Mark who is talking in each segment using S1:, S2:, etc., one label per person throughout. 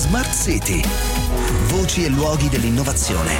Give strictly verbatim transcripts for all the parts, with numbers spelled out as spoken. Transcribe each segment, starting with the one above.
S1: Smart City. Voci e luoghi dell'innovazione.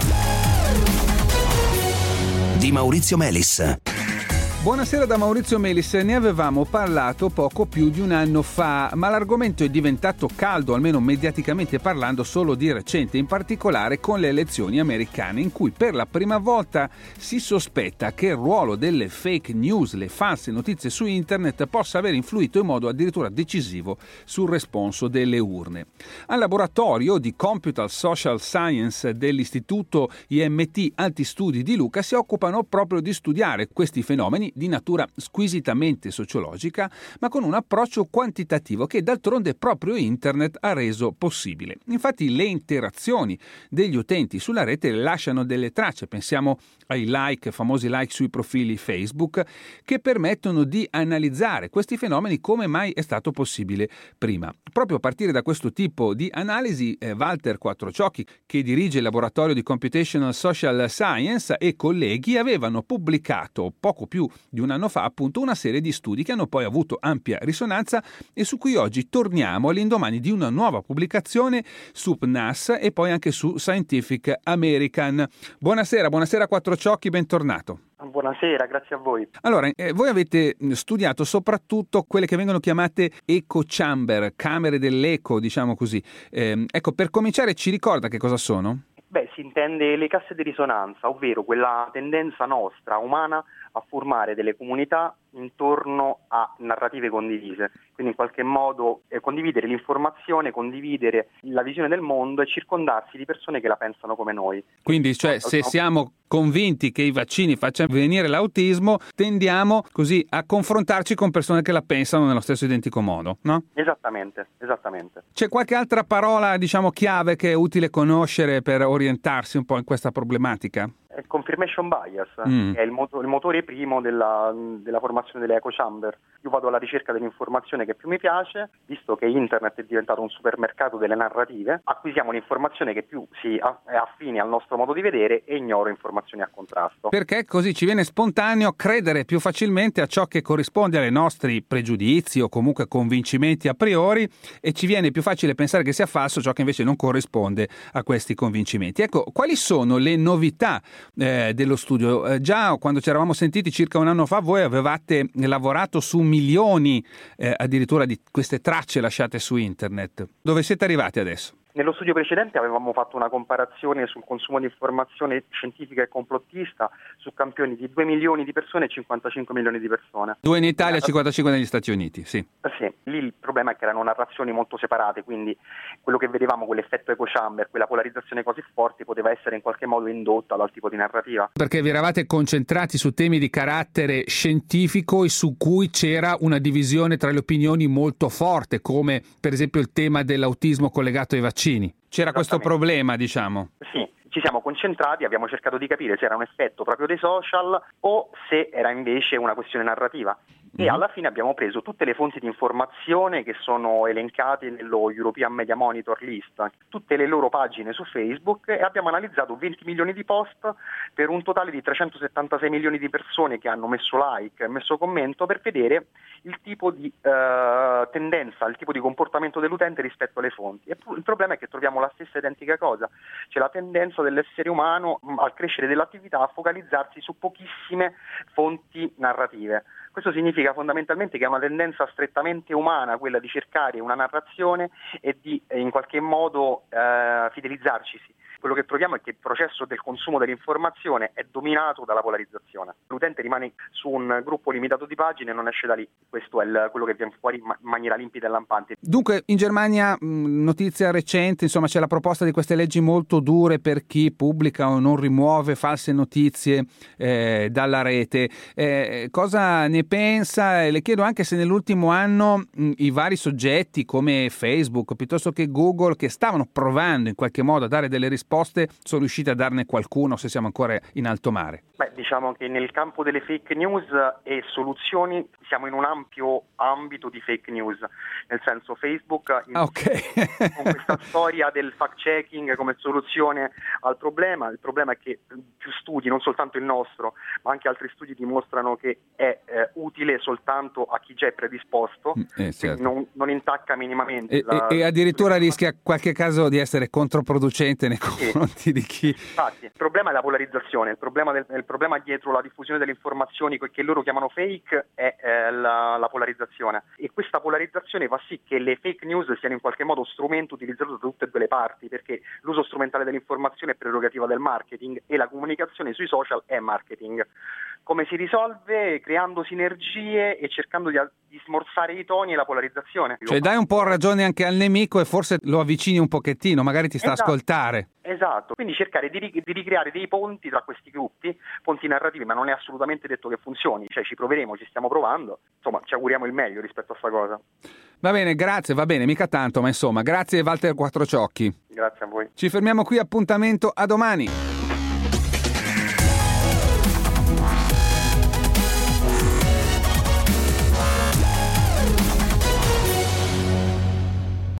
S1: Di Maurizio Melis.
S2: Buonasera da Maurizio Melis. Ne avevamo parlato poco più di un anno fa, ma l'argomento è diventato caldo, almeno mediaticamente parlando, solo di recente, in particolare con le elezioni americane, in cui per la prima volta si sospetta che il ruolo delle fake news, le false notizie su internet, possa aver influito in modo addirittura decisivo sul responso delle urne. Al laboratorio di Computal Social Science dell'Istituto I M T Alti Studi di Lucca si occupano proprio di studiare questi fenomeni di natura squisitamente sociologica, ma con un approccio quantitativo che d'altronde proprio internet ha reso possibile. Infatti le interazioni degli utenti sulla rete lasciano delle tracce, pensiamo ai like, famosi like sui profili Facebook, che permettono di analizzare questi fenomeni come mai è stato possibile prima. Proprio a partire da questo tipo di analisi, eh, Walter Quattrociocchi, che dirige il laboratorio di Computational Social Science, e colleghi avevano pubblicato poco più di un anno fa appunto una serie di studi che hanno poi avuto ampia risonanza e su cui oggi torniamo all'indomani di una nuova pubblicazione su P N A S e poi anche su Scientific American. Buonasera, buonasera Quattrociocchi, bentornato.
S3: Buonasera, grazie a voi.
S2: Allora, eh, voi avete studiato soprattutto quelle che vengono chiamate echo chamber, camere dell'eco, diciamo così. Eh, ecco, per cominciare ci ricorda che cosa sono?
S3: Beh, si intende le casse di risonanza, ovvero quella tendenza nostra, umana, a formare delle comunità intorno a narrative condivise, quindi in qualche modo eh, condividere l'informazione, condividere la visione del mondo e circondarsi di persone che la pensano come noi.
S2: Quindi, cioè, se siamo convinti che i vaccini facciano venire l'autismo, tendiamo così a confrontarci con persone che la pensano nello stesso identico modo, no?
S3: Esattamente, esattamente.
S2: C'è qualche altra parola, diciamo, chiave che è utile conoscere per orientarsi un po' in questa problematica?
S3: Il confirmation bias,
S2: mm.
S3: che è il, moto- il motore primo della, della formazione delle echo chamber. Io vado alla ricerca dell'informazione che più mi piace, visto che internet è diventato un supermercato delle narrative, acquisiamo l'informazione che più si a- è affine al nostro modo di vedere e ignoro informazioni a contrasto.
S2: Perché così ci viene spontaneo credere più facilmente a ciò che corrisponde ai nostri pregiudizi o comunque convincimenti a priori, e ci viene più facile pensare che sia falso ciò che invece non corrisponde a questi convincimenti. Ecco, quali sono le novità Eh, dello studio? Eh, già quando ci eravamo sentiti circa un anno fa voi avevate lavorato su milioni eh, addirittura di queste tracce lasciate su internet. Dove siete arrivati adesso?
S3: Nello studio precedente avevamo fatto una comparazione sul consumo di informazione scientifica e complottista su campioni di due milioni di persone e cinquantacinque milioni di persone.
S2: Due in Italia e cinquantacinque negli Stati Uniti, sì.
S3: Sì, lì il problema è che erano narrazioni molto separate, quindi quello che vedevamo, quell'effetto echo chamber, quella polarizzazione così forte, poteva essere in qualche modo indotta dal tipo di narrativa.
S2: Perché vi eravate concentrati su temi di carattere scientifico e su cui c'era una divisione tra le opinioni molto forte, come per esempio il tema dell'autismo collegato ai vaccini. C'era questo problema, diciamo.
S3: Sì, ci siamo concentrati, abbiamo cercato di capire se era un effetto proprio dei social o se era invece una questione narrativa. E alla fine abbiamo preso tutte le fonti di informazione che sono elencate nello European Media Monitor List, tutte le loro pagine su Facebook, e abbiamo analizzato venti milioni di post per un totale di trecentosettantasei milioni di persone che hanno messo like e messo commento, per vedere il tipo di eh, tendenza, il tipo di comportamento dell'utente rispetto alle fonti. E il problema è che troviamo la stessa identica cosa, c'è la tendenza dell'essere umano al crescere dell'attività a focalizzarsi su pochissime fonti narrative. Questo significa fondamentalmente che è una tendenza strettamente umana quella di cercare una narrazione e di eh, in qualche modo eh, fidelizzarci. Quello che troviamo è che il processo del consumo dell'informazione è dominato dalla polarizzazione. L'utente rimane su un gruppo limitato di pagine e non esce da lì. Questo è il, quello che viene fuori in maniera limpida e lampante.
S2: Dunque, in Germania, notizia recente, insomma, c'è la proposta di queste leggi molto dure per chi pubblica o non rimuove false notizie eh, dalla rete. Eh, cosa ne pensa? E le chiedo anche se nell'ultimo anno mh, i vari soggetti come Facebook piuttosto che Google, che stavano provando in qualche modo a dare delle risposte risposte sono riusciti a darne qualcuno, se siamo ancora in alto mare?
S3: Beh, diciamo che nel campo delle fake news e soluzioni siamo in un ampio ambito di fake news, nel senso Facebook
S2: ah, okay.
S3: con questa storia del fact checking come soluzione al problema. Il problema è che più studi, non soltanto il nostro, ma anche altri studi dimostrano che è eh, utile soltanto a chi già è predisposto,
S2: eh, certo.
S3: non, non intacca minimamente.
S2: E,
S3: la,
S2: e addirittura rischia qualche caso di essere controproducente nei confronti sì. di chi...
S3: Infatti, il problema è la polarizzazione, il problema, del, il problema dietro la diffusione delle informazioni che loro chiamano fake è eh, la, la polarizzazione, e questa polarizzazione fa sì che le fake news siano in qualche modo strumento utilizzato da tutte e due le parti, perché l'uso strumentale dell'informazione è prerogativa del marketing e la comunicazione sui social è marketing. Come si risolve? Creando sinergie e cercando di, di smorzare i toni e la polarizzazione.
S2: Cioè dai un po' ragione anche al nemico e forse lo avvicini un pochettino, magari ti sta
S3: esatto.
S2: a ascoltare.
S3: Esatto, quindi cercare di, di ricreare dei ponti tra questi gruppi, ponti narrativi, ma non è assolutamente detto che funzioni, cioè ci proveremo, ci stiamo provando, insomma ci auguriamo il meglio rispetto a sta cosa.
S2: Va bene, grazie, va bene, mica tanto, ma insomma, grazie Walter Quattrociocchi.
S3: Grazie a voi.
S2: Ci fermiamo qui, appuntamento a domani.